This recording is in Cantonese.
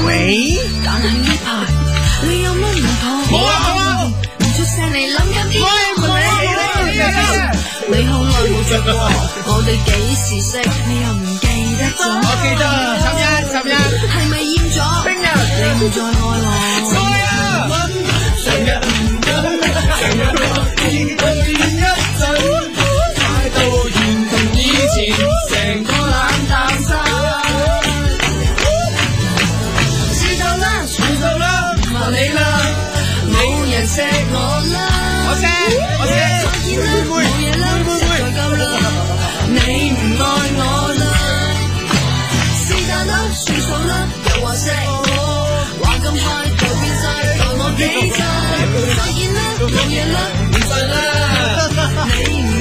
喂， 但係呢排你有乜唔妥？ 冇啊， 唔出聲你諗緊邊個？ 你好耐冇做過，我哋幾時識？你又唔記得咗？ 我記得11 係咪厭咗？ 聽日你唔再愛我？ 再啊！成日唔緊，成日面對一陣，態度完同以前，成個冷淡晒。 知道啦， 知道啦， 唔話你啦，冇人錫我啦。 我錫， 再見啦，冇嘢啦，實在夠啦，你唔愛我啦，是但啦，算數啦，又話錫我，話咁快就變晒，待我幾陣，再見啦，冇嘢啦，唔信啦，你唔